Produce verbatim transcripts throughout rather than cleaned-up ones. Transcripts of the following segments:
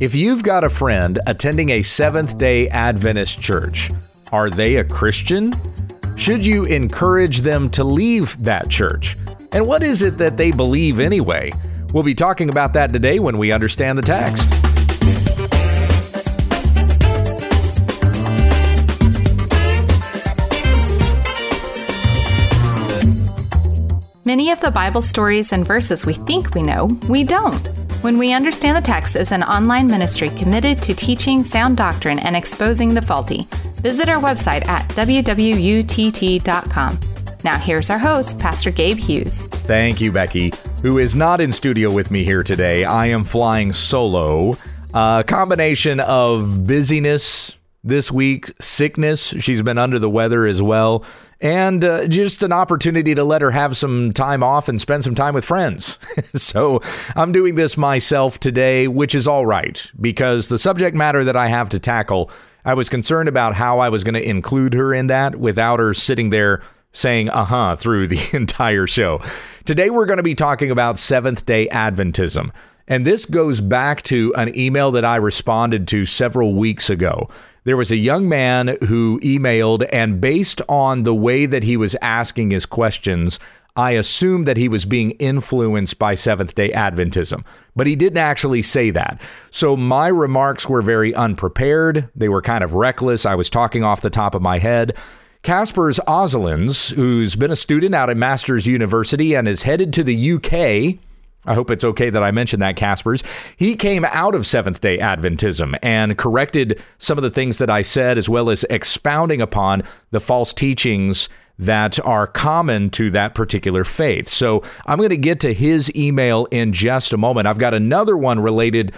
If you've got a friend attending a Seventh-day Adventist church, are they a Christian? Should you encourage them to leave that church? And what is it that they believe anyway? We'll be talking about that today when we understand the text. Many of the Bible stories and verses we think we know, we don't. When We Understand the Text is an online ministry committed to teaching sound doctrine and exposing the faulty. Visit our website at w w u t t dot com. Now here's our host, Pastor Gabe Hughes. Thank you, Becky, who is not in studio with me here today. I am flying solo. A combination of busyness this week, sickness. She's been under the weather as well. And uh, just an opportunity to let her have some time off and spend some time with friends. So I'm doing this myself today, which is all right, because the subject matter that I have to tackle, I was concerned about how I was going to include her in that without her sitting there saying uh-huh through the entire show. Today we're going to be talking about Seventh-day Adventism. And this goes back to an email that I responded to several weeks ago. There was a young man who emailed, and based on the way that he was asking his questions, I assumed that he was being influenced by Seventh-day Adventism, but he didn't actually say that. So my remarks were very unprepared. They were kind of reckless. I was talking off the top of my head. Kaspers Ozelins, who's been a student out at Masters University and is headed to the U K, I hope it's okay that I mentioned that, Kaspers. He came out of Seventh-day Adventism and corrected some of the things that I said, as well as expounding upon the false teachings that are common to that particular faith. So I'm going to get to his email in just a moment. I've got another one related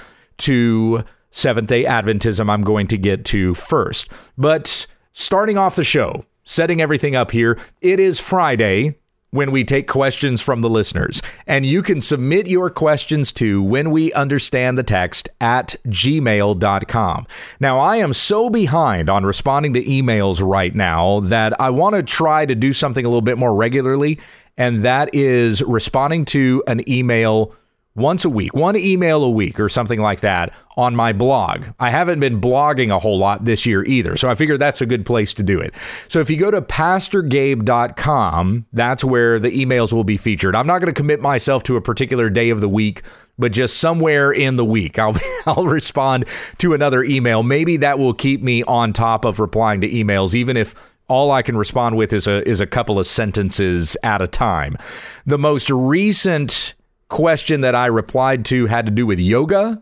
to Seventh-day Adventism I'm going to get to first. But starting off the show, setting everything up here, it is Friday when we take questions from the listeners. And you can submit your questions to when we understand the text at gmail dot com. Now, I am so behind on responding to emails right now that I want to try to do something a little bit more regularly, and that is responding to an email once a week, one email a week or something like that on my blog. I haven't been blogging a whole lot this year either, so I figured that's a good place to do it. So if you go to pastor gabe dot com, that's where the emails will be featured. I'm not going to commit myself to a particular day of the week, but just somewhere in the week, I'll I'll respond to another email. Maybe that will keep me on top of replying to emails, even if all I can respond with is a is a couple of sentences at a time. The most recent question that I replied to had to do with yoga,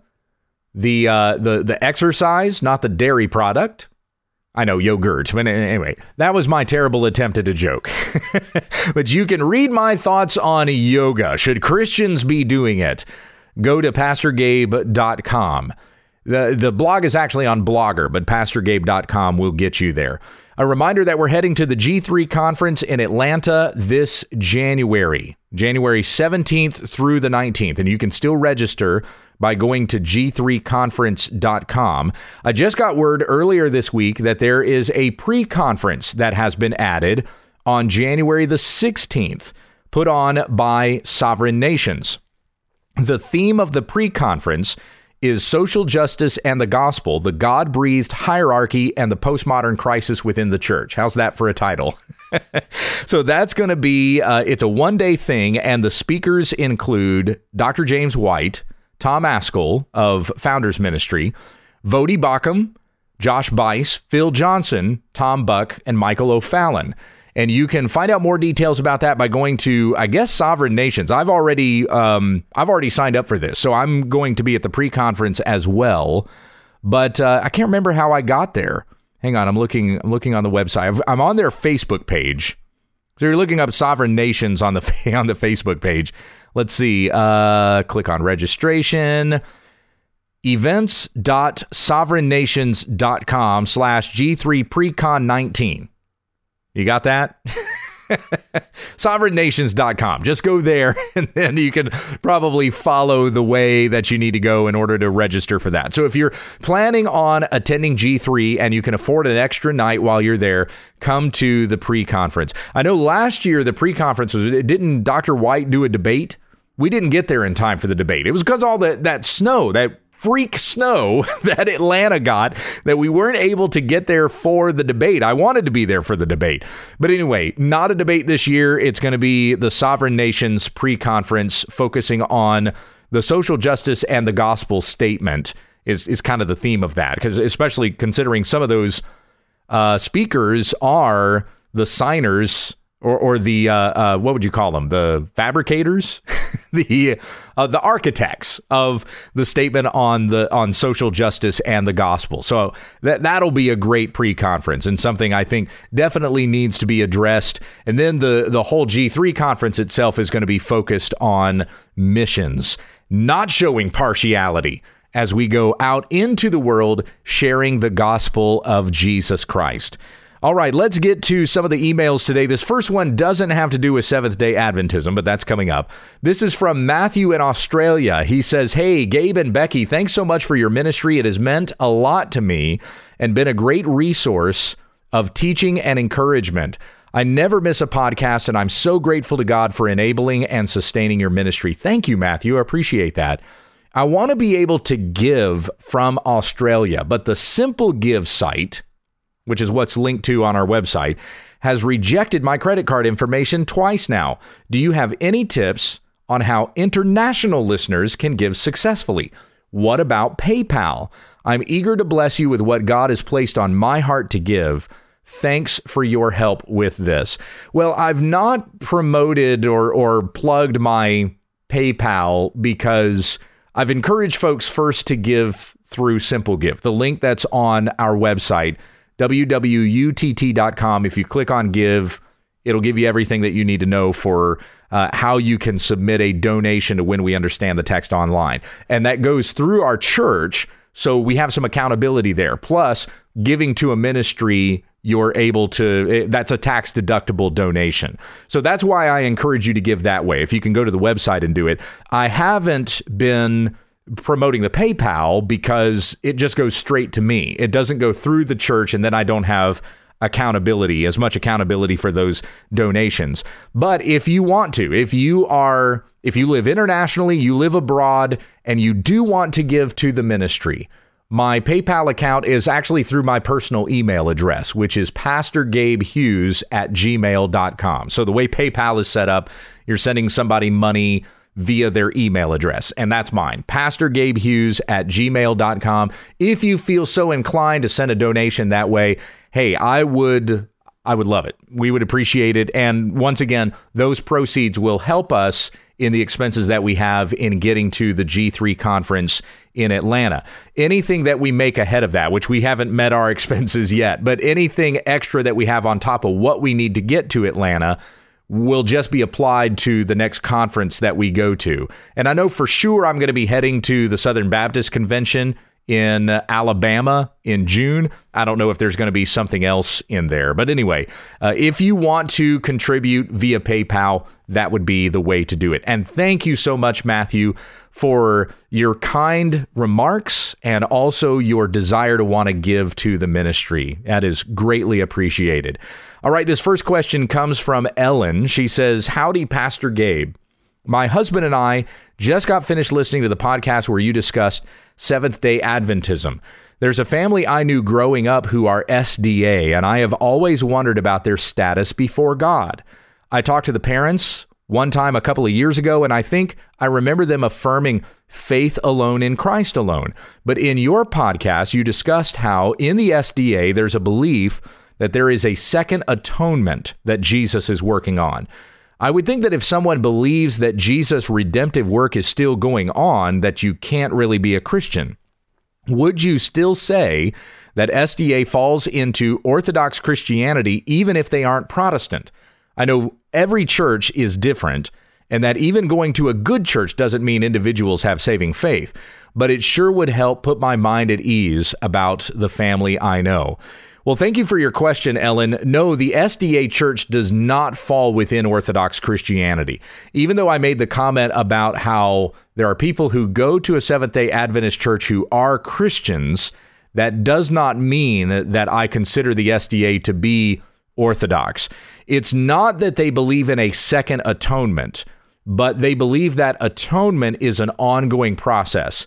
the uh, the the exercise, not the dairy product. I know, yogurt, but anyway, that was my terrible attempt at a joke. But you can read my thoughts on yoga. Should Christians be doing it? Go to pastor gabe dot com. The the blog is actually on Blogger, but pastor gabe dot com will get you there. A reminder that we're heading to the G three conference in Atlanta this January, January seventeenth through the nineteenth, and you can still register by going to g three conference dot com. I just got word earlier this week that there is a pre-conference that has been added on January the sixteenth, put on by Sovereign Nations. The theme of the pre-conference is social justice and the gospel, the God-breathed hierarchy, and the postmodern crisis within the church. How's that for a title? So that's going to be, uh, it's a one-day thing, and the speakers include Doctor James White, Tom Askell of Founders Ministry, Voddie Baucham, Josh Buice, Phil Johnson, Tom Buck, and Michael O'Fallon. And you can find out more details about that by going to, I guess, Sovereign Nations. I've already um, I've already signed up for this, so I'm going to be at the pre-conference as well. But uh, I can't remember how I got there. Hang on, I'm looking. I'm looking on the website. I'm on their Facebook page. So you're looking up Sovereign Nations on the on the Facebook page. Let's see. Uh, click on registration. events dot sovereign nations dot com slash G three precon nineteen. You got that? sovereign nations dot com. Just go there, and then you can probably follow the way that you need to go in order to register for that. So if you're planning on attending G three and you can afford an extra night while you're there, come to the pre-conference. I know last year the pre-conference was, didn't Doctor White do a debate? We didn't get there in time for the debate. It was because all the, that snow, that freak snow that Atlanta got that we weren't able to get there for the debate. I wanted to be there for the debate. But anyway, not a debate this year. It's going to be the Sovereign Nations pre-conference focusing on the social justice and the gospel statement is, is kind of the theme of that, because especially considering some of those uh, speakers are the signers or, or the, uh, uh, what would you call them? The fabricators, the uh, the architects of the statement on the on social justice and the gospel. So that, that'll be a great pre-conference and something I think definitely needs to be addressed. And then the, the whole G three conference itself is going to be focused on missions, not showing partiality as we go out into the world sharing the gospel of Jesus Christ. All right, let's get to some of the emails today. This first one doesn't have to do with Seventh-day Adventism, but that's coming up. This is from Matthew in Australia. He says, "Hey, Gabe and Becky, thanks so much for your ministry. It has meant a lot to me and been a great resource of teaching and encouragement. I never miss a podcast, and I'm so grateful to God for enabling and sustaining your ministry." Thank you, Matthew. I appreciate that. I want to be able to give from Australia, but the Simple Give site, which is what's linked to on our website, has rejected my credit card information twice now. Do you have any tips on how international listeners can give successfully? What about PayPal? I'm eager to bless you with what God has placed on my heart to give. Thanks for your help with this. Well, I've not promoted or, or plugged my PayPal because I've encouraged folks first to give through Simple Give, the link that's on our website, w w u t t dot com. If you click on Give, it'll give you everything that you need to know for uh, how you can submit a donation to When We Understand the Text Online. And that goes through our church, so we have some accountability there. Plus, giving to a ministry, you're able to, that's a tax deductible donation. So that's why I encourage you to give that way. If you can go to the website and do it. I haven't been promoting the PayPal because it just goes straight to me. It doesn't go through the church, and then I don't have accountability, as much accountability for those donations. But if you want to, if you are, if you live internationally, you live abroad, and you do want to give to the ministry, my PayPal account is actually through my personal email address, which is pastor gabe hughes at gmail dot com. So the way PayPal is set up, you're sending somebody money via their email address, and that's mine, pastor gabe hughes at gmail dot com. If you feel so inclined to send a donation that way, hey, I would I would love it. We would appreciate it. And once again, those proceeds will help us in the expenses that we have in getting to the G three conference in Atlanta. Anything that we make ahead of that, which we haven't met our expenses yet, but anything extra that we have on top of what we need to get to Atlanta will just be applied to the next conference that we go to. And I know for sure I'm going to be heading to the Southern Baptist Convention in Alabama in June. I don't know if there's going to be something else in there. But anyway, uh, if you want to contribute via PayPal, that would be the way to do it. And thank you so much, Matthew, for your kind remarks and also your desire to want to give to the ministry. That is greatly appreciated. All right, this first question comes from Ellen. She says, "Howdy, Pastor Gabe. My husband and I just got finished listening to the podcast where you discussed Seventh-day Adventism. There's a family I knew growing up who are S D A, and I have always wondered about their status before God. I talked to the parents one time a couple of years ago, and I think I remember them affirming faith alone in Christ alone. But in your podcast, you discussed how in the S D A, there's a belief that there is a second atonement that Jesus is working on. I would think that if someone believes that Jesus' redemptive work is still going on, that you can't really be a Christian. Would you still say that S D A falls into Orthodox Christianity even if they aren't Protestant? I know every church is different, and that even going to a good church doesn't mean individuals have saving faith, but it sure would help put my mind at ease about the family I know." Well, thank you for your question, Ellen. No, the S D A church does not fall within Orthodox Christianity. Even though I made the comment about how there are people who go to a Seventh-day Adventist church who are Christians, that does not mean that I consider the S D A to be Orthodox. It's not that they believe in a second atonement, but they believe that atonement is an ongoing process.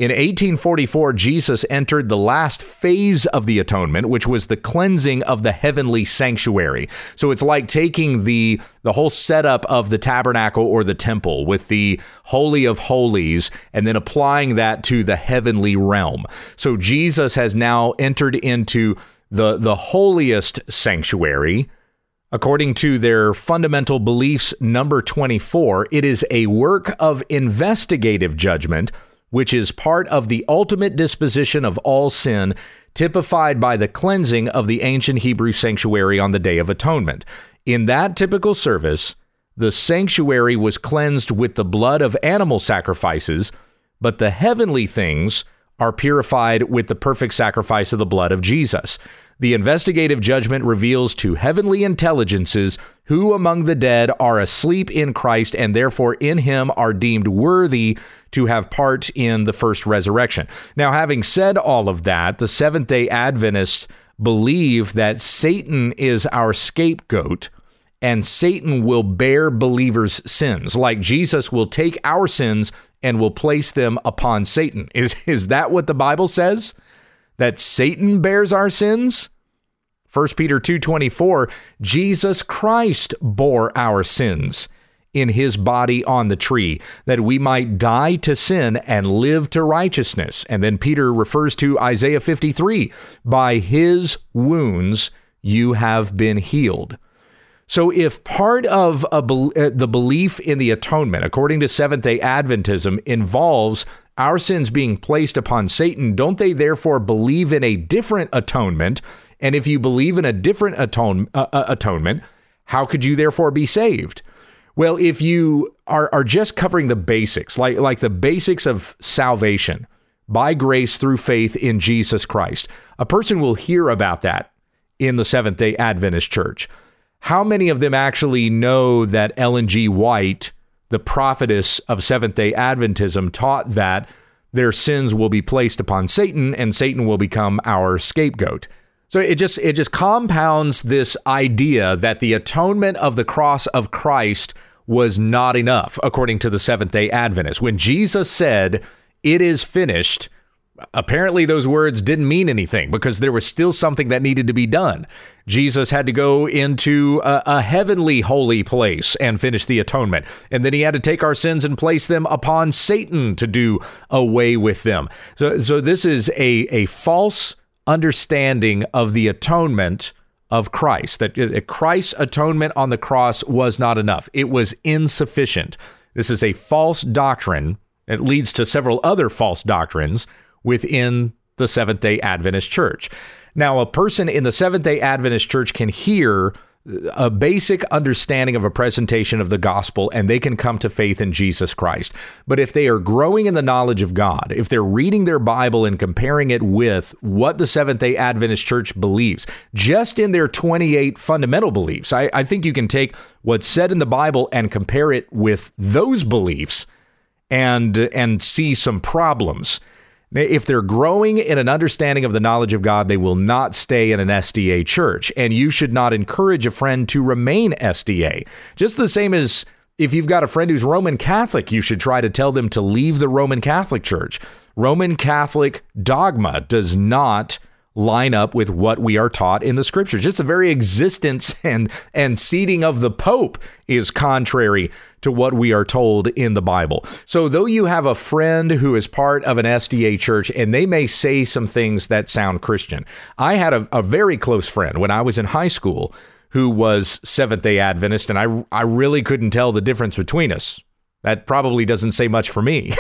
In eighteen forty-four, Jesus entered the last phase of the atonement, which was the cleansing of the heavenly sanctuary. So it's like taking the, the whole setup of the tabernacle or the temple with the Holy of Holies and then applying that to the heavenly realm. So Jesus has now entered into the, the holiest sanctuary. According to their fundamental beliefs, number twenty-four, it is a work of investigative judgment, which is part of the ultimate disposition of all sin, typified by the cleansing of the ancient Hebrew sanctuary on the Day of Atonement. In that typical service, the sanctuary was cleansed with the blood of animal sacrifices, but the heavenly things are purified with the perfect sacrifice of the blood of Jesus. The investigative judgment reveals to heavenly intelligences who among the dead are asleep in Christ and therefore in him are deemed worthy to have part in the first resurrection. Now, having said all of that, the Seventh-day Adventists believe that Satan is our scapegoat and Satan will bear believers' sins, like Jesus will take our sins and will place them upon Satan. Is, is that what the Bible says? That Satan bears our sins? First Peter two twenty-four, Jesus Christ bore our sins in his body on the tree, that we might die to sin and live to righteousness. And then Peter refers to Isaiah fifty-three, by his wounds you have been healed. So if part of a, the belief in the atonement, according to Seventh-day Adventism, involves our sins being placed upon Satan, don't they therefore believe in a different atonement? And if you believe in a different atone, uh, uh, atonement, how could you therefore be saved? Well, if you are, are just covering the basics, like, like the basics of salvation by grace through faith in Jesus Christ, a person will hear about that in the Seventh-day Adventist Church. How many of them actually know that Ellen G. White, the prophetess of Seventh-day Adventism, taught that their sins will be placed upon Satan and Satan will become our scapegoat? So it just it just compounds this idea that the atonement of the cross of Christ was not enough, according to the Seventh-day Adventists. When Jesus said, "It is finished," apparently those words didn't mean anything because there was still something that needed to be done. Jesus had to go into a, a heavenly holy place and finish the atonement. And then he had to take our sins and place them upon Satan to do away with them. So, so this is a, a false understanding of the atonement of Christ, that Christ's atonement on the cross was not enough. It was insufficient. This is a false doctrine. It leads to several other false doctrines within the Seventh-day Adventist Church. Now, a person in the Seventh-day Adventist Church can hear a basic understanding of a presentation of the gospel, and they can come to faith in Jesus Christ. But if they are growing in the knowledge of God, if they're reading their Bible and comparing it with what the Seventh-day Adventist Church believes, just in their twenty-eight fundamental beliefs, I, I think you can take what's said in the Bible and compare it with those beliefs and, and see some problems. If they're growing in an understanding of the knowledge of God, they will not stay in an S D A church. And you should not encourage a friend to remain S D A. Just the same as if you've got a friend who's Roman Catholic, you should try to tell them to leave the Roman Catholic Church. Roman Catholic dogma does not line up with what we are taught in the scriptures. Just the very existence and, and seating of the Pope is contrary to what we are told in the Bible. So though you have a friend who is part of an S D A church and they may say some things that sound Christian. I had a, a very close friend when I was in high school who was Seventh-day Adventist, and I, I really couldn't tell the difference between us. That probably doesn't say much for me.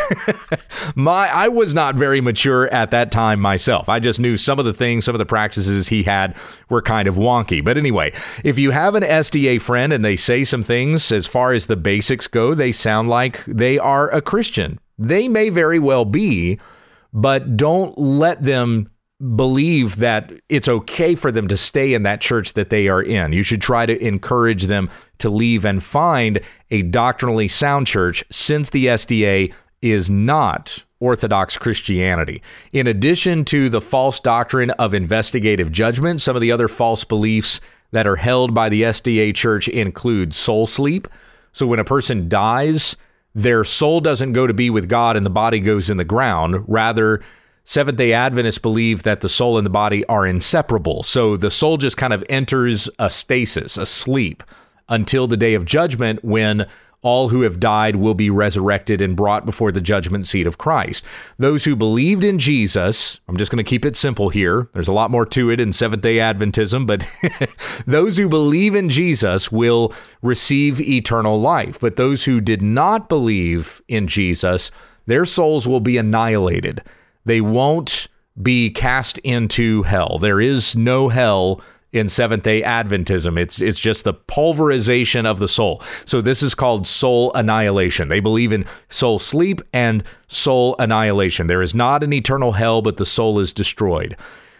My, I was not very mature at that time myself. I just knew some of the things, some of the practices he had were kind of wonky. But anyway, if you have an S D A friend and they say some things as far as the basics go, they sound like they are a Christian. They may very well be, but don't let them believe that it's okay for them to stay in that church that they are in. You should try to encourage them to leave and find a doctrinally sound church, since the S D A is not Orthodox Christianity. In addition to the false doctrine of investigative judgment, some of the other false beliefs that are held by the S D A church include soul sleep. So when a person dies, their soul doesn't go to be with God and the body goes in the ground. Rather, Seventh-day Adventists believe that the soul and the body are inseparable. So the soul just kind of enters a stasis, a sleep, until the day of judgment, when all who have died will be resurrected and brought before the judgment seat of Christ. Those who believed in Jesus, I'm just going to keep it simple here. There's a lot more to it in Seventh-day Adventism, but those who believe in Jesus will receive eternal life. But those who did not believe in Jesus, their souls will be annihilated. They won't be cast into hell. There is no hell in Seventh-day Adventism. It's it's just the pulverization of the soul. So this is called soul annihilation. They believe in soul sleep and soul annihilation. There is not an eternal hell, but the soul is destroyed.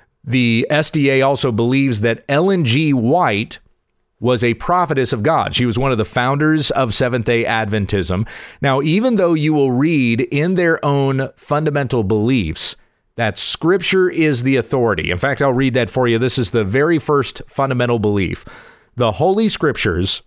The S D A also believes that Ellen G. White was a prophetess of God. She was one of the founders of Seventh-day Adventism. Now, even though you will read in their own fundamental beliefs that Scripture is the authority. In fact, I'll read that for you. This is the very first fundamental belief. The Holy Scriptures,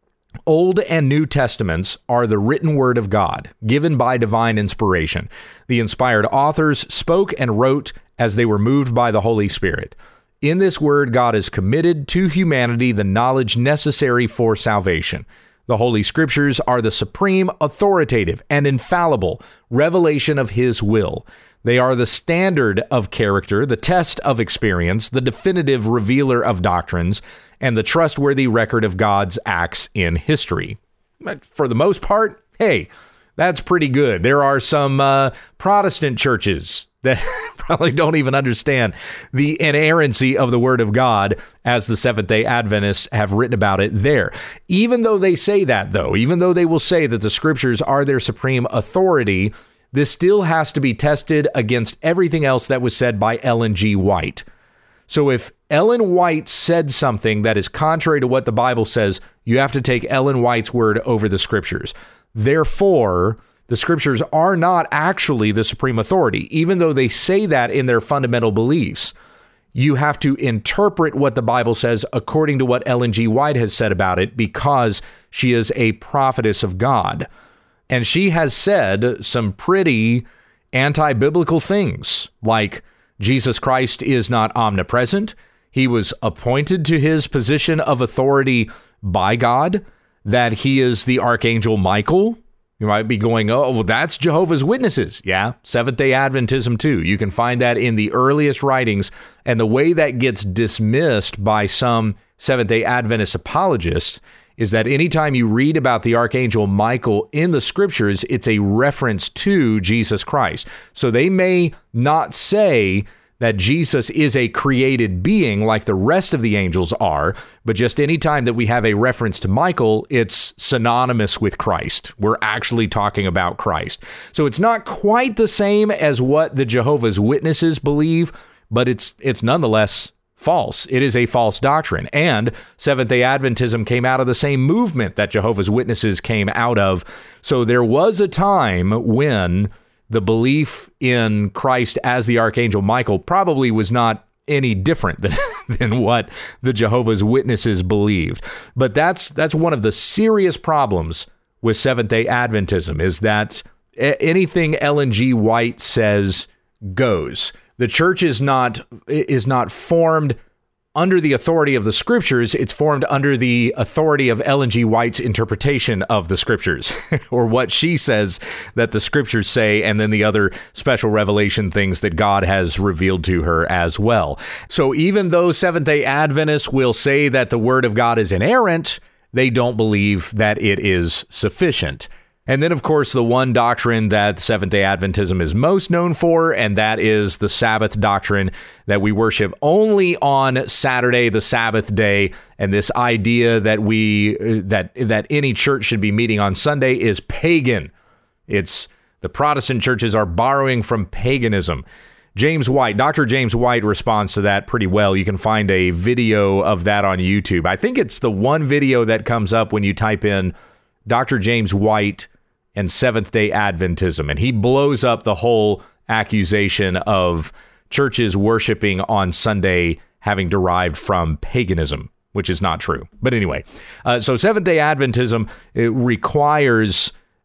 Old and New Testaments, are the written word of God, given by divine inspiration. The inspired authors spoke and wrote as they were moved by the Holy Spirit. In this word, God has committed to humanity the knowledge necessary for salvation. The Holy Scriptures are the supreme, authoritative, and infallible revelation of His will. They are the standard of character, the test of experience, the definitive revealer of doctrines, and the trustworthy record of God's acts in history. But for the most part, hey, that's pretty good. There are some uh, Protestant churches that probably don't even understand the inerrancy of the Word of God as the Seventh-day Adventists have written about it there. Even though they say that, though, even though they will say that the Scriptures are their supreme authority, this still has to be tested against everything else that was said by Ellen G. White. So if Ellen White said something that is contrary to what the Bible says, you have to take Ellen White's word over the Scriptures. Therefore, the Scriptures are not actually the supreme authority, even though they say that in their fundamental beliefs. You have to interpret what the Bible says according to what Ellen G. White has said about it, because she is a prophetess of God. And she has said some pretty anti-biblical things, like Jesus Christ is not omnipresent. He was appointed to his position of authority by God, that he is the Archangel Michael. You might be going, oh, well, that's Jehovah's Witnesses. Yeah, Seventh-day Adventism too. You can find that in the earliest writings. And the way that gets dismissed by some Seventh-day Adventist apologists is that anytime you read about the Archangel Michael in the Scriptures, it's a reference to Jesus Christ. So they may not say that Jesus is a created being like the rest of the angels are, but just anytime that we have a reference to Michael, it's synonymous with Christ. We're actually talking about Christ. So it's not quite the same as what the Jehovah's Witnesses believe, but it's it's nonetheless false. It is a false doctrine. And Seventh-day Adventism came out of the same movement that Jehovah's Witnesses came out of. So there was a time when the belief in Christ as the Archangel Michael probably was not any different than, than what the Jehovah's Witnesses believed. But that's that's one of the serious problems with Seventh-day Adventism, is that anything Ellen G. White says goes. The church is not is not formed under the authority of the Scriptures. It's formed under the authority of Ellen G. White's interpretation of the Scriptures, or what she says that the Scriptures say, and then the other special revelation things that God has revealed to her as well. So even though Seventh-day Adventists will say that the Word of God is inerrant, they don't believe that it is sufficient. And then, of course, the one doctrine that Seventh-day Adventism is most known for, and that is the Sabbath doctrine, that we worship only on Saturday, the Sabbath day. And this idea that we that that any church should be meeting on Sunday is pagan. It's the Protestant churches are borrowing from paganism. James White, Doctor James White responds to that pretty well. You can find a video of that on YouTube. I think it's the one video that comes up when you type in Doctor James White and Seventh-day Adventism, and he blows up the whole accusation of churches worshiping on Sunday having derived from paganism, which is not true. But anyway, uh, so Seventh-day Adventism, it requires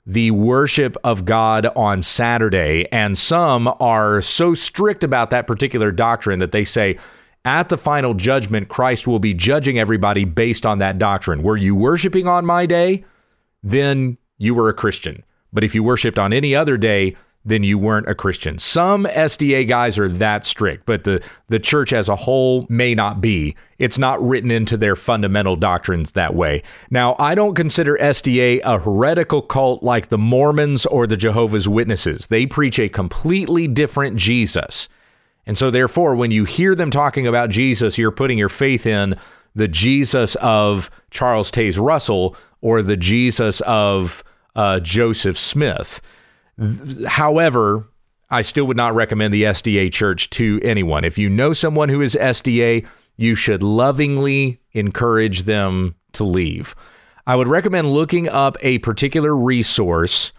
the worship of God on Saturday. And some are so strict about that particular doctrine that they say, at the final judgment, Christ will be judging everybody based on that doctrine. Were you worshiping on my day? Then you were a Christian. But if you worshiped on any other day, then you weren't a Christian. Some S D A guys are that strict, but the, the church as a whole may not be. It's not written into their fundamental doctrines that way. Now, I don't consider S D A a heretical cult like the Mormons or the Jehovah's Witnesses. They preach a completely different Jesus. And so therefore, when you hear them talking about Jesus, you're putting your faith in the Jesus of Charles Taze Russell or the Jesus of uh, Joseph Smith. However, I still would not recommend the S D A church to anyone. If you know someone who is S D A, you should lovingly encourage them to leave. I would recommend looking up a particular resource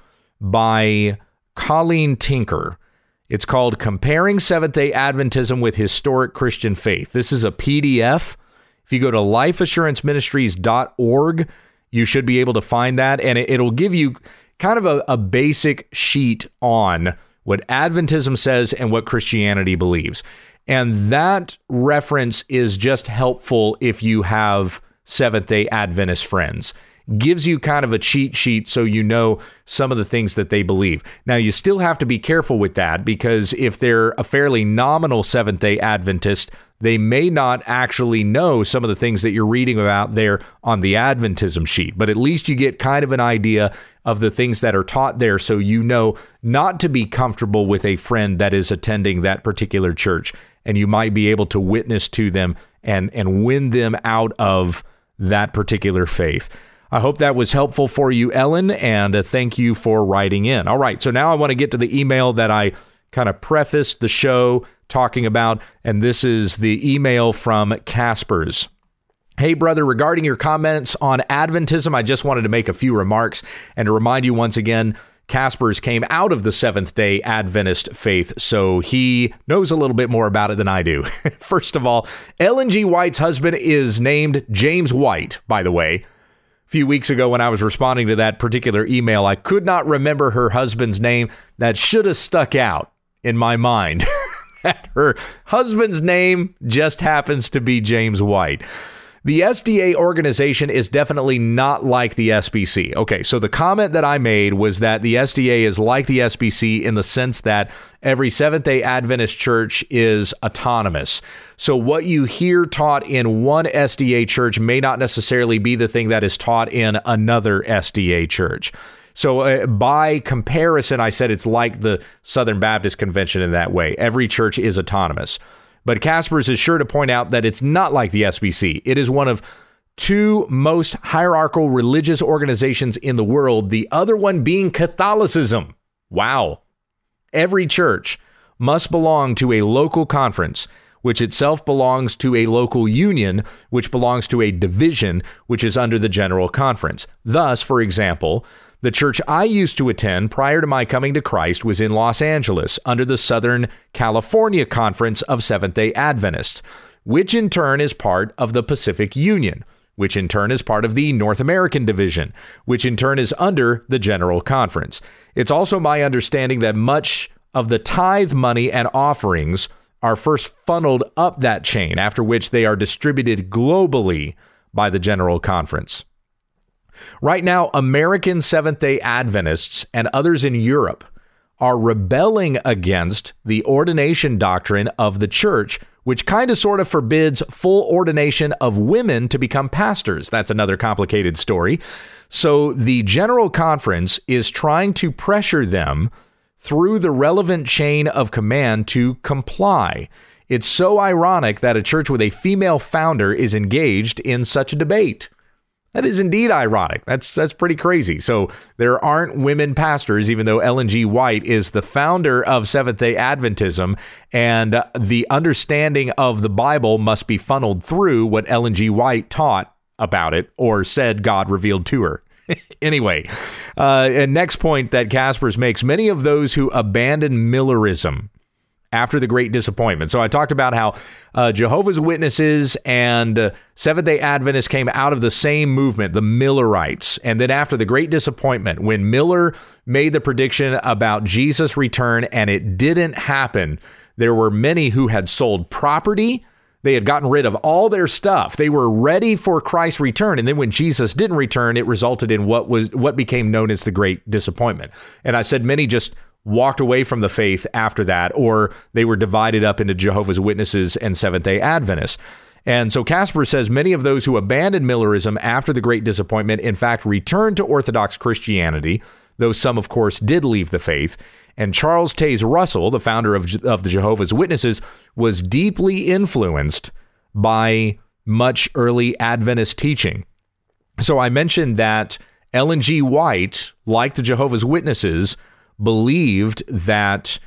by Colleen Tinker. It's called Comparing Seventh-day Adventism with Historic Christian Faith. This is a P D F. If you go to life assurance ministries dot org, you should be able to find that, and it'll give you kind of a, a basic sheet on what Adventism says and what Christianity believes. And that reference is just helpful if you have Seventh-day Adventist friends. Gives you kind of a cheat sheet so you know some of the things that they believe. Now, you still have to be careful with that, because if they're a fairly nominal Seventh-day Adventist, they may not actually know some of the things that you're reading about there on the Adventism sheet. But at least you get kind of an idea of the things that are taught there, so you know not to be comfortable with a friend that is attending that particular church. And you might be able to witness to them and, and win them out of that particular faith. I hope that was helpful for you, Ellen, and uh, thank you for writing in. All right, so now I want to get to the email that I kind of prefaced the show talking about, and this is the email from Caspers. Hey, brother, regarding your comments on Adventism, I just wanted to make a few remarks and to remind you once again, Caspers came out of the Seventh-day Adventist faith, so he knows a little bit more about it than I do. First of all, Ellen G. White's husband is named James White, by the way. A few weeks ago when I was responding to that particular email, I could not remember her husband's name. That should have stuck out in my mind. That her husband's name just happens to be James White. The S D A organization is definitely not like the S B C. Okay, so the comment that I made was that the S D A is like the S B C in the sense that every Seventh-day Adventist church is autonomous. So what you hear taught in one S D A church may not necessarily be the thing that is taught in another S D A church. So uh, by comparison, I said it's like the Southern Baptist Convention in that way. Every church is autonomous. But Caspers is sure to point out that it's not like the S B C. It is one of two most hierarchical religious organizations in the world, the other one being Catholicism. Wow. Every church must belong to a local conference, which itself belongs to a local union, which belongs to a division, which is under the General Conference. Thus, for example, the church I used to attend prior to my coming to Christ was in Los Angeles under the Southern California Conference of Seventh-day Adventists, which in turn is part of the Pacific Union, which in turn is part of the North American Division, which in turn is under the General Conference. It's also my understanding that much of the tithe money and offerings are first funneled up that chain, after which they are distributed globally by the General Conference. Right now, American Seventh-day Adventists and others in Europe are rebelling against the ordination doctrine of the church, which kind of sort of forbids full ordination of women to become pastors. That's another complicated story. So the General Conference is trying to pressure them through the relevant chain of command to comply. It's so ironic that a church with a female founder is engaged in such a debate. That is indeed ironic. That's that's pretty crazy. So there aren't women pastors, even though Ellen G. White is the founder of Seventh-day Adventism, and the understanding of the Bible must be funneled through what Ellen G. White taught about it or said God revealed to her. Anyway, uh, and next point that Caspers makes, many of those who abandon Millerism after the Great Disappointment. So I talked about how uh, Jehovah's Witnesses and uh, Seventh-day Adventists came out of the same movement, the Millerites. And then after the Great Disappointment, when Miller made the prediction about Jesus' return and it didn't happen, there were many who had sold property. They had gotten rid of all their stuff. They were ready for Christ's return. And then when Jesus didn't return, it resulted in what was what became known as the Great Disappointment. And I said many just walked away from the faith after that, or they were divided up into Jehovah's Witnesses and Seventh-day Adventists. And so Casper says many of those who abandoned Millerism after the Great Disappointment, in fact, returned to Orthodox Christianity, though some, of course, did leave the faith. And Charles Taze Russell, the founder of, of the Jehovah's Witnesses, was deeply influenced by much early Adventist teaching. So I mentioned that Ellen G. White, like the Jehovah's Witnesses, believed that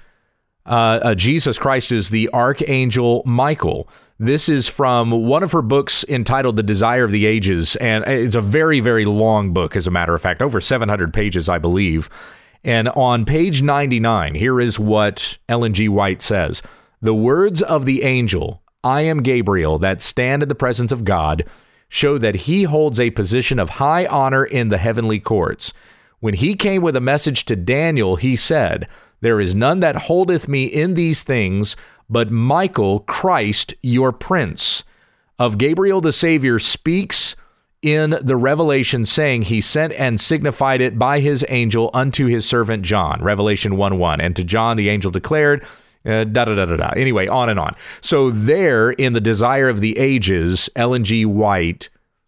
uh, uh, Jesus Christ is the Archangel Michael. This is from one of her books entitled The Desire of the Ages, and it's a very, very long book, as a matter of fact, over seven hundred pages, I believe. And on page ninety-nine, here is what Ellen G. White says. The words of the angel, I am Gabriel, that stand in the presence of God, show that he holds a position of high honor in the heavenly courts. When he came with a message to Daniel, he said, there is none that holdeth me in these things, but Michael, Christ, your prince. Of Gabriel the Savior speaks in the Revelation, saying, he sent and signified it by his angel unto his servant John, Revelation one one. And to John the angel declared, uh, da da da da da. Anyway, on and on. So there, in the Desire of the Ages, Ellen G. White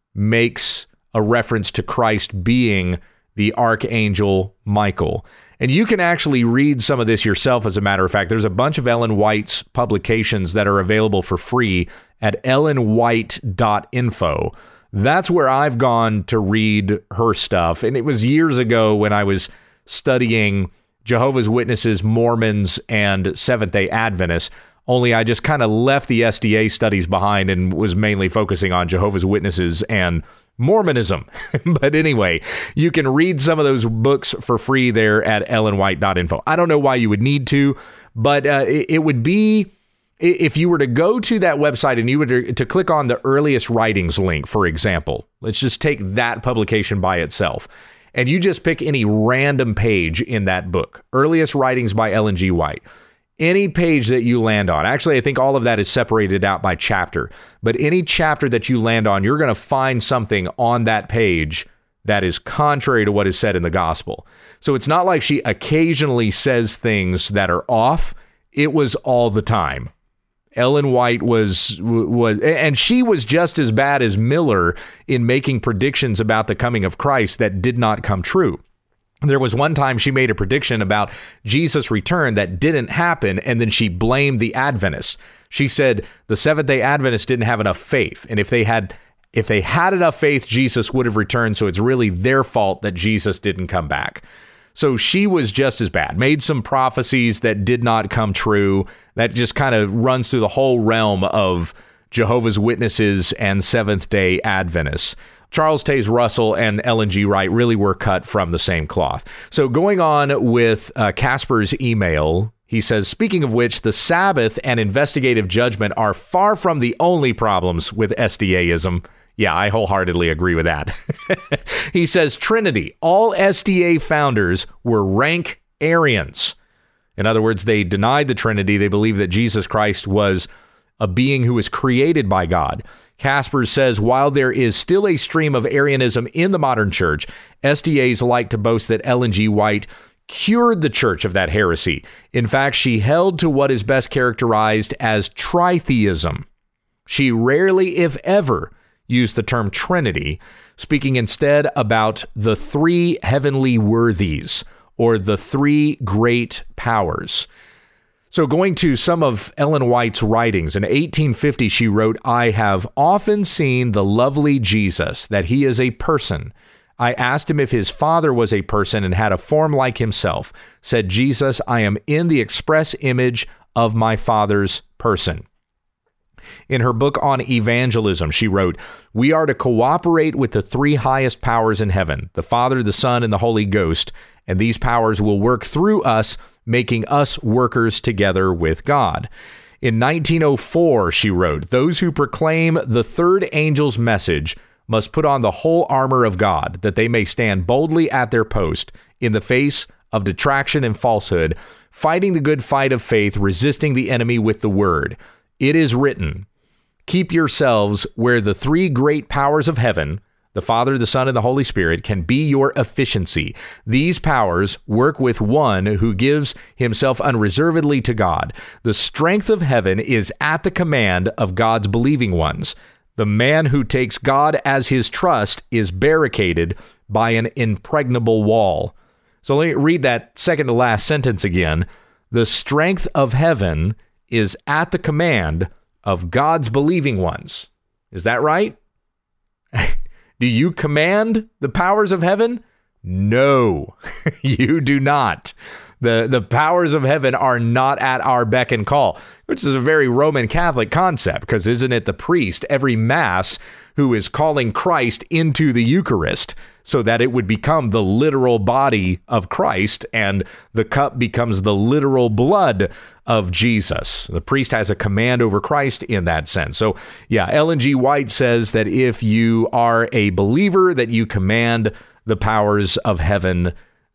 makes a reference to Christ being the Archangel Michael. And you can actually read some of this yourself, as a matter of fact. There's a bunch of Ellen White's publications that are available for free at ellen white dot info. That's where I've gone to read her stuff. And it was years ago when I was studying Jehovah's Witnesses, Mormons, and Seventh-day Adventists. Only I just kind of left the S D A studies behind and was mainly focusing on Jehovah's Witnesses and Mormonism. But anyway, you can read some of those books for free there at ellen white dot info. I don't know why you would need to, but uh, it, it would be, if you were to go to that website and you were to, to click on the earliest writings link, for example, let's just take that publication by itself, and you just pick any random page in that book, Earliest Writings by Ellen G. White. Any page that you land on, actually, I think all of that is separated out by chapter, but any chapter that you land on, you're going to find something on that page that is contrary to what is said in the gospel. So it's not like she occasionally says things that are off. It was all the time. Ellen White was, was, and she was just as bad as Miller in making predictions about the coming of Christ that did not come true. There was one time she made a prediction about Jesus' return that didn't happen, and then she blamed the Adventists. She said the Seventh-day Adventists didn't have enough faith, and if they had if they had enough faith, Jesus would have returned, so it's really their fault that Jesus didn't come back. So she was just as bad, made some prophecies that did not come true. That just kind of runs through the whole realm of Jehovah's Witnesses and Seventh-day Adventists. Charles Taze Russell and Ellen G. White really were cut from the same cloth. So going on with uh, Casper's email, he says, speaking of which, the Sabbath and investigative judgment are far from the only problems with S D A-ism. Yeah, I wholeheartedly agree with that. He says, Trinity, all S D A founders were rank Arians. In other words, they denied the Trinity. They believed that Jesus Christ was a being who was created by God. Casper says, while there is still a stream of Arianism in the modern church, S D As like to boast that Ellen G. White cured the church of that heresy. In fact, she held to what is best characterized as tritheism. She rarely, if ever, used the term Trinity, speaking instead about the three heavenly worthies, or the three great powers. So going to some of Ellen White's writings, in eighteen fifty, she wrote, I have often seen the lovely Jesus, that he is a person. I asked him if his father was a person and had a form like himself. Said Jesus, I am in the express image of my Father's person. In her book on evangelism, she wrote, we are to cooperate with the three highest powers in heaven, the Father, the Son, and the Holy Ghost, and these powers will work through us making us workers together with God. In nineteen oh four, she wrote, "Those who proclaim the third angel's message must put on the whole armor of God, that they may stand boldly at their post in the face of detraction and falsehood, fighting the good fight of faith, resisting the enemy with the word. It is written, keep yourselves where the three great powers of heaven, the Father, the Son, and the Holy Spirit, can be your efficiency. These powers work with one who gives himself unreservedly to God. The strength of heaven is at the command of God's believing ones. The man who takes God as his trust is barricaded by an impregnable wall." So let me read that second to last sentence again. The strength of heaven is at the command of God's believing ones. Is that right? Do you command the powers of heaven? No, you do not. The, the powers of heaven are not at our beck and call, which is a very Roman Catholic concept, because isn't it the priest every Mass who is calling Christ into the Eucharist so that it would become the literal body of Christ and the cup becomes the literal blood of Jesus? The priest has a command over Christ in that sense. So yeah, Ellen G. White says that if you are a believer, that you command the powers of heaven.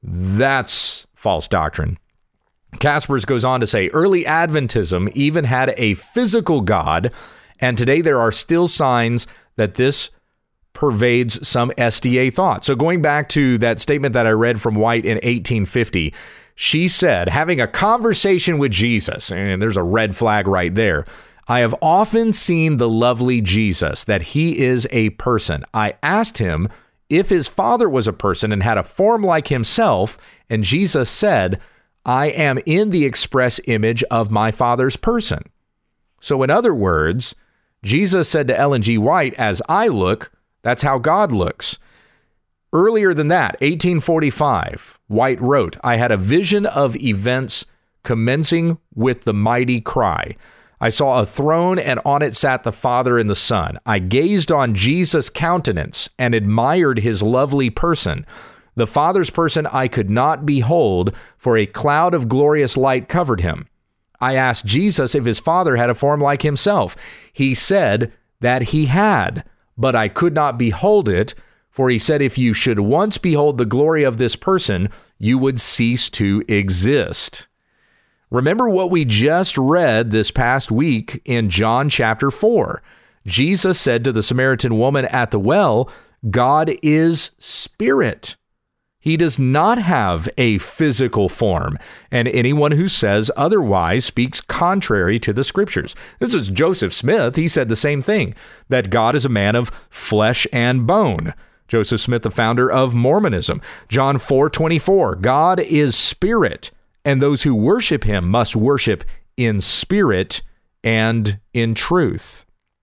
That's false doctrine. Caspers goes on to say, early Adventism even had a physical God, and today there are still signs that this pervades some S D A thought. So going back to that statement that I read from White in eighteen fifty, she said, having a conversation with Jesus, and there's a red flag right there, "I have often seen the lovely Jesus, that he is a person. I asked him if his father was a person and had a form like himself, and Jesus said, I am in the express image of my father's person." So in other words, Jesus said to Ellen G. White, as I look, that's how God looks. Earlier than that, eighteen forty-five, White wrote, "I had a vision of events commencing with the mighty cry. I saw a throne, and on it sat the Father and the Son. I gazed on Jesus' countenance and admired his lovely person. The Father's person I could not behold, for a cloud of glorious light covered him. I asked Jesus if his Father had a form like himself. He said that he had, but I could not behold it, for he said, if you should once behold the glory of this person, you would cease to exist." Remember what we just read this past week in John chapter four. Jesus said to the Samaritan woman at the well, God is spirit. He does not have a physical form, and anyone who says otherwise speaks contrary to the scriptures. This is Joseph Smith. He said the same thing, that God is a man of flesh and bone. Joseph Smith, the founder of Mormonism. John four twenty-four, God is spirit, and those who worship him must worship in spirit and in truth.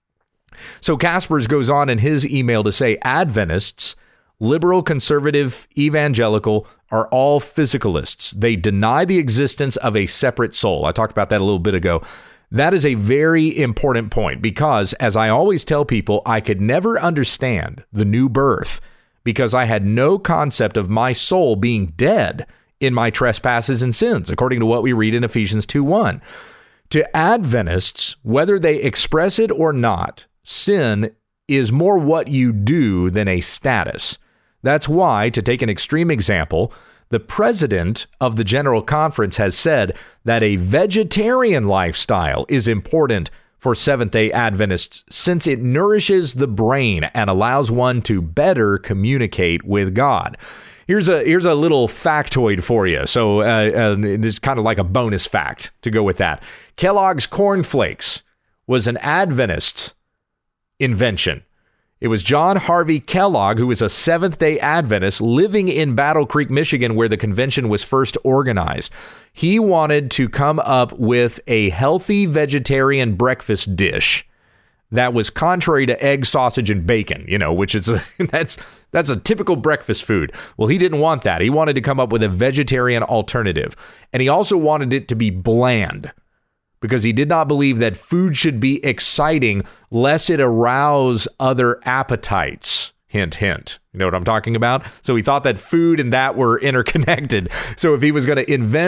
So Caspers goes on in his email to say Adventists, liberal, conservative, evangelical, are all physicalists. They deny the existence of a separate soul. I talked about that a little bit ago. That is a very important point because, as I always tell people, I could never understand the new birth because I had no concept of my soul being dead in my trespasses and sins, according to what we read in Ephesians two one. To Adventists, whether they express it or not, sin is more what you do than a status. That's why, to take an extreme example, the president of the General Conference has said that a vegetarian lifestyle is important for Seventh-day Adventists since it nourishes the brain and allows one to better communicate with God. Here's a here's a little factoid for you. So uh, uh, this is kind of like a bonus fact to go with that. Kellogg's Corn Flakes was an Adventist invention. It was John Harvey Kellogg, who was a Seventh-day Adventist living in Battle Creek, Michigan, where the convention was first organized. He wanted to come up with a healthy vegetarian breakfast dish that was contrary to egg, sausage, and bacon, you know, which is a, that's that's a typical breakfast food. Well, he didn't want that. He wanted to come up with a vegetarian alternative. And he also wanted it to be bland because he did not believe that food should be exciting lest it arouse other appetites. Hint, hint. You know what I'm talking about? So he thought that food and that were interconnected. So if he was going to invent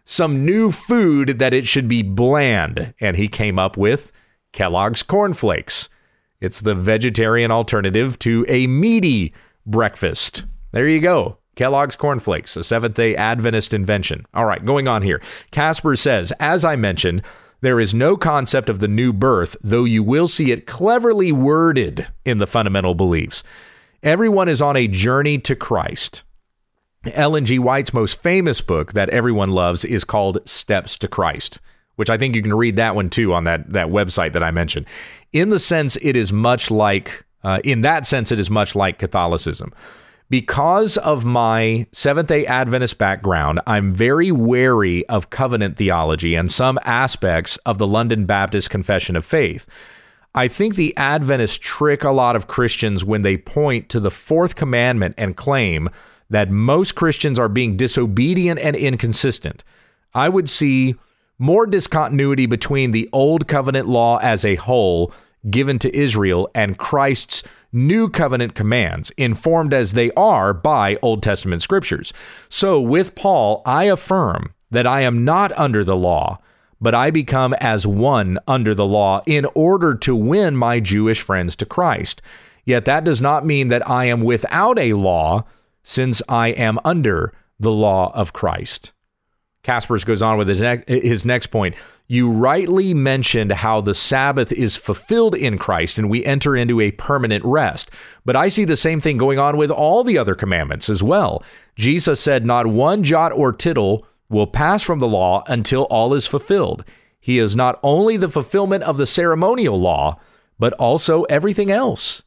some new food that it should be bland. And he came up with Kellogg's Corn Flakes. It's the vegetarian alternative to a meaty breakfast. There you go. Kellogg's Corn Flakes, a Seventh-day Adventist invention. All right, going on here. Casper says, as I mentioned, there is no concept of the new birth, though you will see it cleverly worded in the fundamental beliefs. Everyone is on a journey to Christ. Ellen G. White's most famous book that everyone loves is called Steps to Christ, which I think you can read that one too on that, that website that I mentioned. In the sense, it is much like, uh, in that sense, it is much like Catholicism. Because of my Seventh-day Adventist background, I'm very wary of covenant theology and some aspects of the London Baptist Confession of Faith. I think the Adventists trick a lot of Christians when they point to the fourth commandment and claim that most Christians are being disobedient and inconsistent. I would see more discontinuity between the Old Covenant law as a whole given to Israel and Christ's new covenant commands, informed as they are by Old Testament scriptures. So with Paul, I affirm that I am not under the law, but I become as one under the law in order to win my Jewish friends to Christ. Yet that does not mean that I am without a law, since I am under the law of Christ. Caspers goes on with his, ne- his next point. You rightly mentioned how the Sabbath is fulfilled in Christ and we enter into a permanent rest. But I see the same thing going on with all the other commandments as well. Jesus said not one jot or tittle will pass from the law until all is fulfilled. He is not only the fulfillment of the ceremonial law, but also everything else.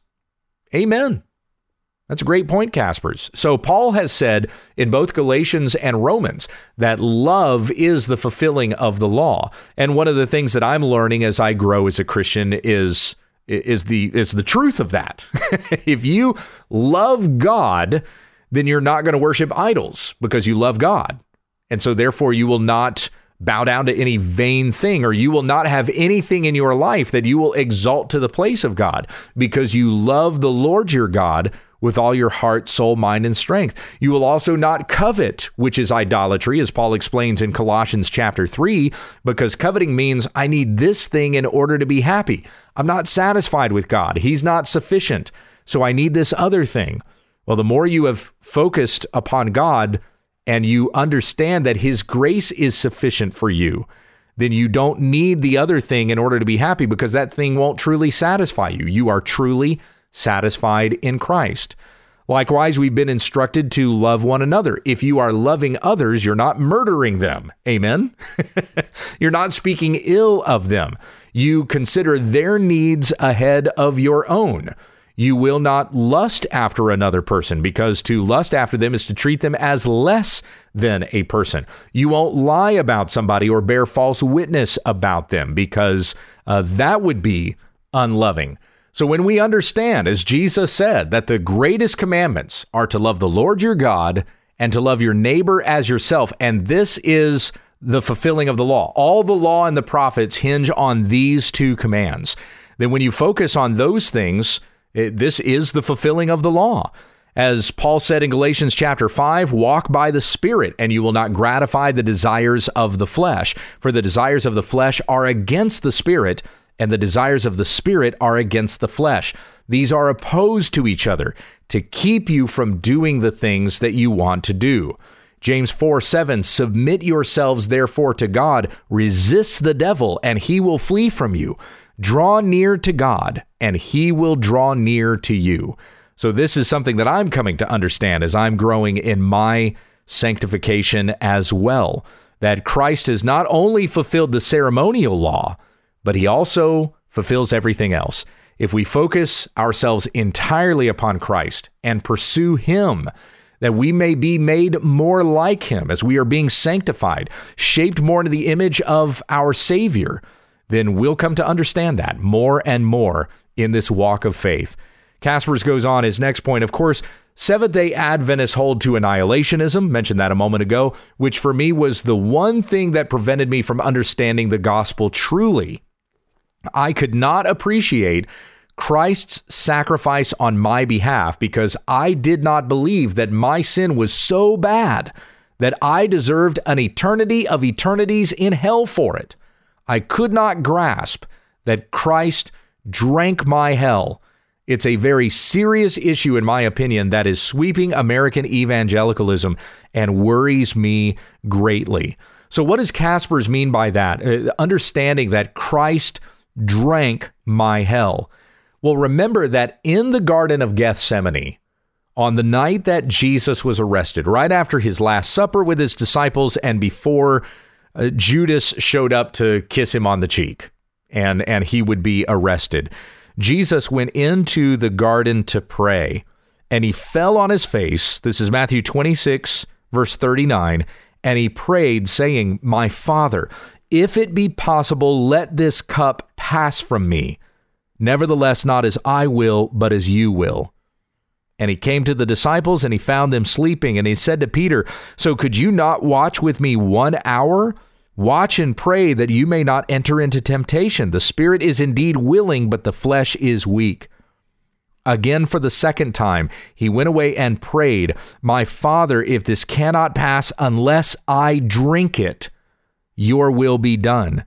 Amen. That's a great point, Caspers. So Paul has said in both Galatians and Romans that love is the fulfilling of the law. And one of the things that I'm learning as I grow as a Christian is, is the, is the truth of that. If you love God, then you're not going to worship idols because you love God. And so therefore you will not bow down to any vain thing, or you will not have anything in your life that you will exalt to the place of God because you love the Lord your God with all your heart, soul, mind, and strength. You will also not covet, which is idolatry, as Paul explains in Colossians chapter three, because coveting means I need this thing in order to be happy. I'm not satisfied with God. He's not sufficient. So I need this other thing. Well, the more you have focused upon God and you understand that his grace is sufficient for you, then you don't need the other thing in order to be happy because that thing won't truly satisfy you. You are truly satisfied in Christ. Likewise, we've been instructed to love one another. If you are loving others, you're not murdering them. Amen. You're not speaking ill of them. You consider their needs ahead of your own. You will not lust after another person, because to lust after them is to treat them as less than a person. You won't lie about somebody or bear false witness about them, because uh, that would be unloving. So when we understand, as Jesus said, that the greatest commandments are to love the Lord your God and to love your neighbor as yourself, and this is the fulfilling of the law. All the law and the prophets hinge on these two commands. Then when you focus on those things, it, this is the fulfilling of the law. As Paul said in Galatians chapter five, walk by the Spirit, and you will not gratify the desires of the flesh. For the desires of the flesh are against the Spirit, and the desires of the Spirit are against the flesh. These are opposed to each other to keep you from doing the things that you want to do. James four seven, submit yourselves therefore to God, resist the devil, and he will flee from you. Draw near to God, and he will draw near to you. So this is something that I'm coming to understand as I'm growing in my sanctification as well, that Christ has not only fulfilled the ceremonial law, but he also fulfills everything else. If we focus ourselves entirely upon Christ and pursue him, that we may be made more like him as we are being sanctified, shaped more into the image of our Savior, then we'll come to understand that more and more in this walk of faith. Caspers goes on his next point. Of course, Seventh-day Adventists hold to annihilationism, mentioned that a moment ago, which for me was the one thing that prevented me from understanding the gospel truly. I could not appreciate Christ's sacrifice on my behalf because I did not believe that my sin was so bad that I deserved an eternity of eternities in hell for it. I could not grasp that Christ drank my hell. It's a very serious issue, in my opinion, that is sweeping American evangelicalism and worries me greatly. So what does Caspers mean by that? Uh, understanding that Christ drank my hell. Well, remember that in the Garden of Gethsemane, on the night that Jesus was arrested, right after his Last Supper with his disciples and before uh, Judas showed up to kiss him on the cheek and, and he would be arrested, Jesus went into the garden to pray, and he fell on his face. This is Matthew twenty-six, verse thirty-nine, and he prayed, saying, "My Father, if it be possible, let this cup pass from me. Nevertheless, not as I will, but as you will." And he came to the disciples, and he found them sleeping, and he said to Peter, "So could you not watch with me one hour? Watch and pray that you may not enter into temptation. The spirit is indeed willing, but the flesh is weak." Again, for the second time, he went away and prayed, "My Father, if this cannot pass unless I drink it, your will be done."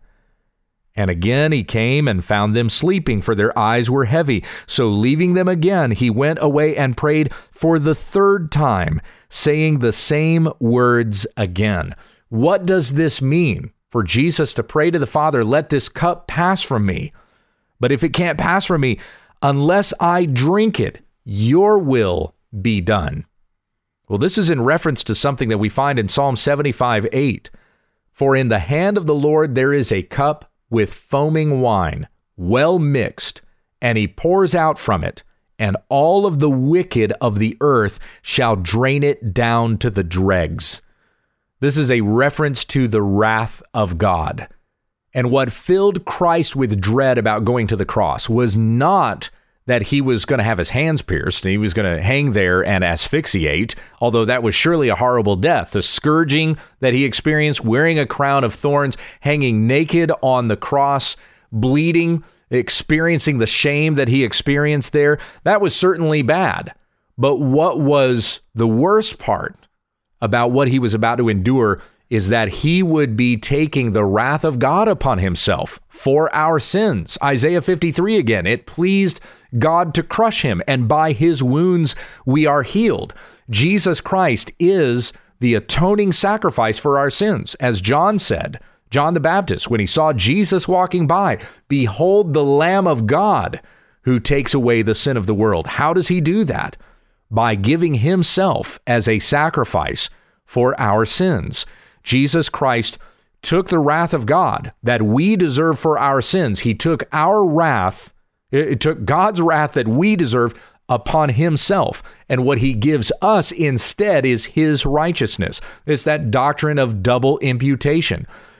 And again he came and found them sleeping, for their eyes were heavy. So leaving them again, he went away and prayed for the third time, saying the same words again. What does this mean? For Jesus to pray to the Father, "Let this cup pass from me. But if it can't pass from me, unless I drink it, your will be done." Well, this is in reference to something that we find in Psalm seventy-five eight. "For in the hand of the Lord there is a cup with foaming wine, well mixed, and he pours out from it, and all of the wicked of the earth shall drain it down to the dregs." This is a reference to the wrath of God. And what filled Christ with dread about going to the cross was not that he was going to have his hands pierced and he was going to hang there and asphyxiate, although that was surely a horrible death. The scourging that he experienced, wearing a crown of thorns, hanging naked on the cross, bleeding, experiencing the shame that he experienced there, that was certainly bad. But what was the worst part about what he was about to endure is that he would be taking the wrath of God upon himself for our sins. Isaiah fifty-three again, "It pleased God to crush him, and by his wounds we are healed." Jesus Christ is the atoning sacrifice for our sins. As John said, John the Baptist, when he saw Jesus walking by, "Behold the Lamb of God who takes away the sin of the world." How does he do that? By giving himself as a sacrifice for our sins. Jesus Christ took the wrath of God that we deserve for our sins. He took our wrath, it took God's wrath that we deserve upon himself. And what he gives us instead is his righteousness. It's that doctrine of double imputation.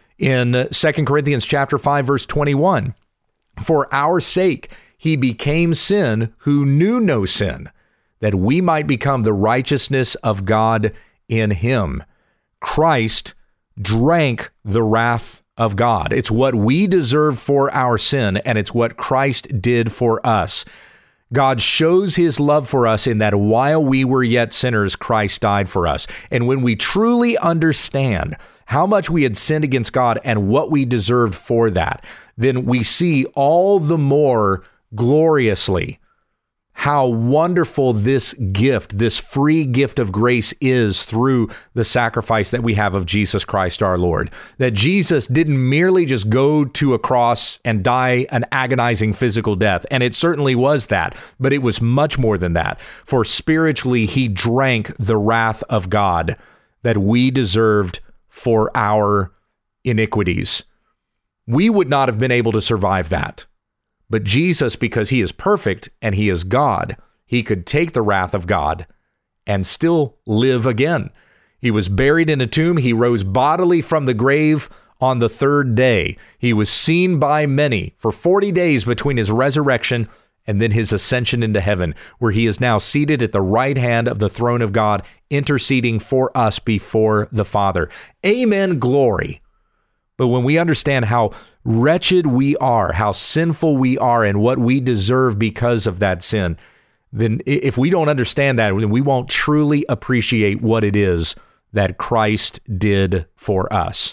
In Second Corinthians chapter five, verse twenty-one, "For our sake he became sin who knew no sin, that we might become the righteousness of God in him." Christ drank the wrath of God. It's what we deserve for our sin, and it's what Christ did for us. God shows his love for us in that while we were yet sinners, Christ died for us. And when we truly understand how much we had sinned against God and what we deserved for that, then we see all the more gloriously how wonderful this gift, this free gift of grace is through the sacrifice that we have of Jesus Christ our Lord. That Jesus didn't merely just go to a cross and die an agonizing physical death, and it certainly was that, but it was much more than that. For spiritually, he drank the wrath of God that we deserved for our iniquities. We would not have been able to survive that. But Jesus, because he is perfect and he is God, he could take the wrath of God and still live again. He was buried in a tomb. He rose bodily from the grave on the third day. He was seen by many for forty days between his resurrection and then his ascension into heaven, where he is now seated at the right hand of the throne of God, interceding for us before the Father. Amen, glory. But when we understand how wretched we are, how sinful we are, and what we deserve because of that sin, then if we don't understand that, then we won't truly appreciate what it is that Christ did for us.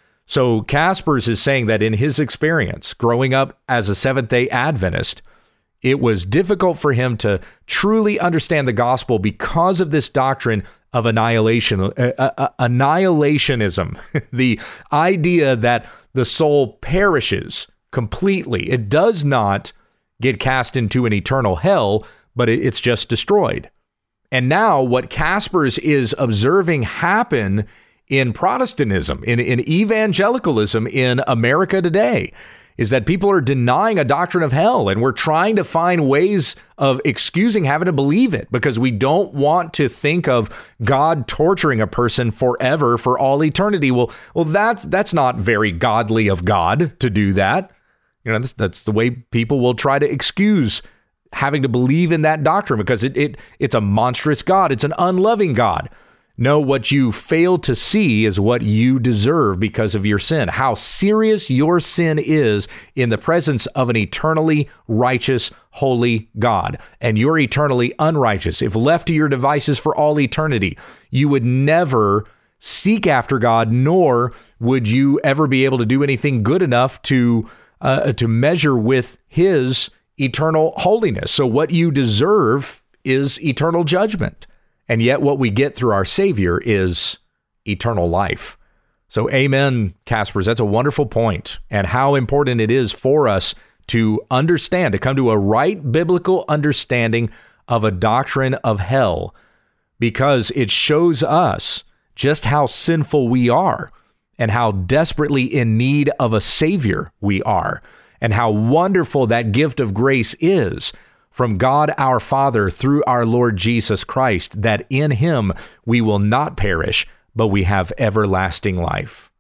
So Caspers is saying that in his experience, growing up as a Seventh-day Adventist, it was difficult for him to truly understand the gospel because of this doctrine of annihilation, uh, uh, annihilationism, the idea that the soul perishes completely. It does not get cast into an eternal hell, but it, it's just destroyed. And now what Caspers is observing happen in Protestantism, in, in evangelicalism in America today, is that people are denying a doctrine of hell, and we're trying to find ways of excusing having to believe it because we don't want to think of God torturing a person forever for all eternity. Well, well, that's that's not very godly of God to do that. You know, that's, that's the way people will try to excuse having to believe in that doctrine because it it it's a monstrous God. It's an unloving God. No, what you fail to see is what you deserve because of your sin, how serious your sin is in the presence of an eternally righteous, holy God. And you're eternally unrighteous. If left to your devices for all eternity, you would never seek after God, nor would you ever be able to do anything good enough to uh, to measure with his eternal holiness. So what you deserve is eternal judgment. And yet what we get through our Savior is eternal life. So amen, Caspers. That's a wonderful point, and how important it is for us to understand, to come to a right biblical understanding of a doctrine of hell, because it shows us just how sinful we are and how desperately in need of a Savior we are, and how wonderful that gift of grace is from God our Father through our Lord Jesus Christ, that in him we will not perish, but we have everlasting life.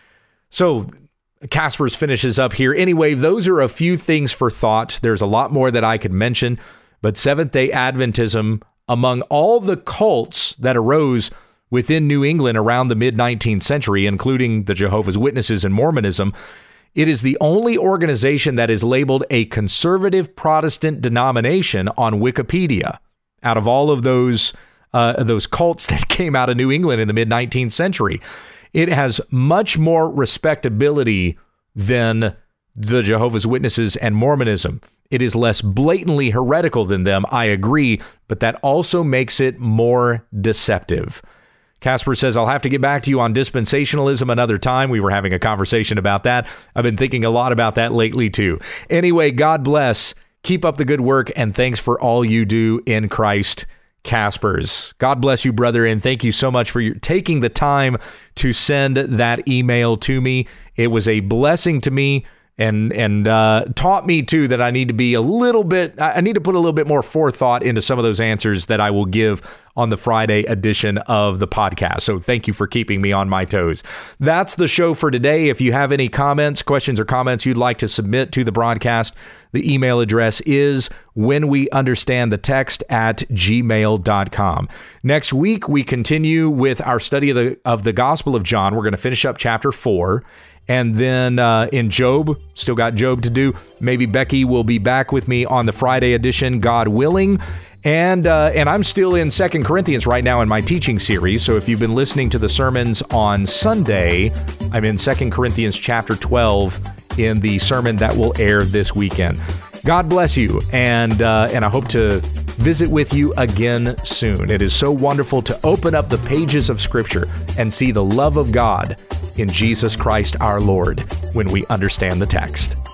So Caspers finishes up here. Anyway, those are a few things for thought. There's a lot more that I could mention, but Seventh-day Adventism, among all the cults that arose within New England around the mid-nineteenth century, including the Jehovah's Witnesses and Mormonism, it is the only organization that is labeled a conservative Protestant denomination on Wikipedia out of all of those uh, those cults that came out of New England in the mid-nineteenth century. It has much more respectability than the Jehovah's Witnesses and Mormonism. It is less blatantly heretical than them, I agree, but that also makes it more deceptive. Casper says, I'll have to get back to you on dispensationalism another time. We were having a conversation about that. I've been thinking a lot about that lately, too. Anyway, God bless. Keep up the good work, and thanks for all you do in Christ, Caspers. God bless you, brother, and thank you so much for your, taking the time to send that email to me. It was a blessing to me. And and uh, taught me, too, that I need to be a little bit, I need to put a little bit more forethought into some of those answers that I will give on the Friday edition of the podcast. So thank you for keeping me on my toes. That's the show for today. If you have any comments, questions, or comments you'd like to submit to the broadcast, the email address is whenweunderstandthetext at gmail dot com. Next week, we continue with our study of the, of the Gospel of John. We're going to finish up chapter four. And then uh, in Job, still got Job to do. Maybe Becky will be back with me on the Friday edition, God willing. And uh, and I'm still in Second Corinthians right now in my teaching series. So if you've been listening to the sermons on Sunday, I'm in Second Corinthians chapter twelve in the sermon that will air this weekend. God bless you, and uh, and I hope to visit with you again soon. It is so wonderful to open up the pages of Scripture and see the love of God in Jesus Christ our Lord when we understand the text.